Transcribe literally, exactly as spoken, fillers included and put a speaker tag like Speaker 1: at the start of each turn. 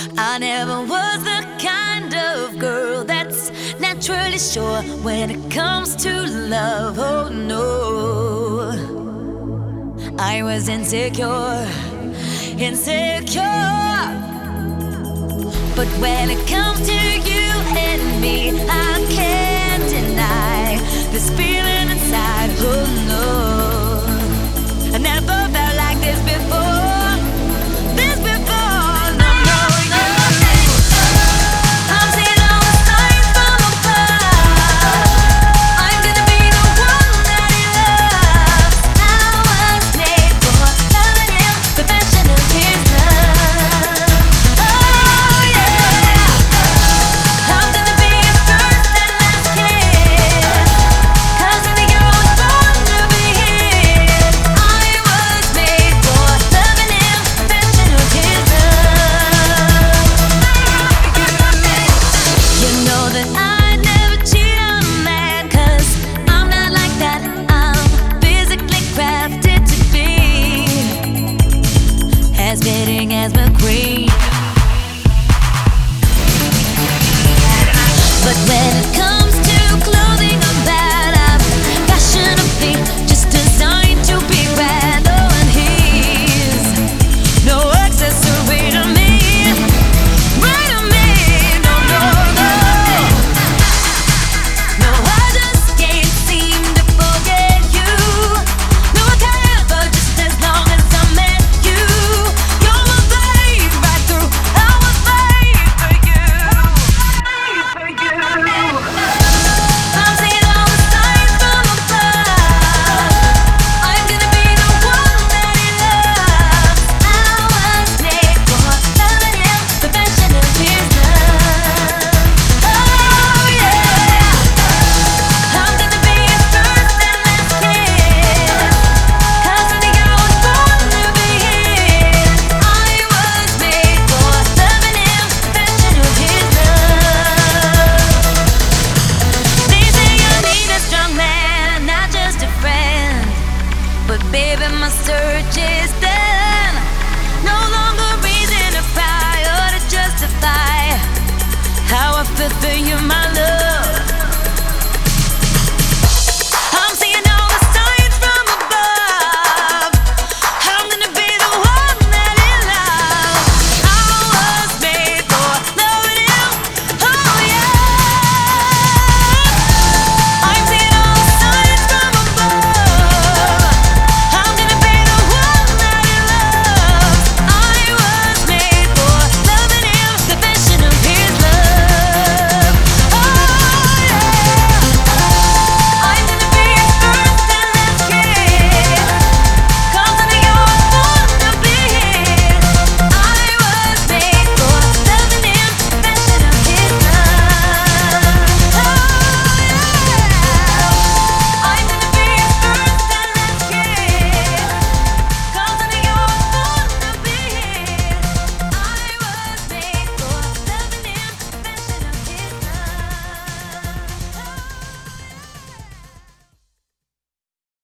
Speaker 1: I never was the kind of girl that's naturally sure when it comes to love. Oh no, I was insecure, insecure. But when it comes to you and me, I can't deny this feeling inside. Oh no, I never felt like this before. This before, no, no, no. I'm seeing all the signs from above. I'm gonna be the one that he loves. I was made for loving him, perfection of his love. Oh yeah, I'm gonna be his first and last kiss. 'Cause every girl was born to be his. I was made for loving him, perfection of his love. You know that I'd never cheat on a man, 'cause I'm not like that. I'm physically crafted to be as fitting as McQueen. But when it comes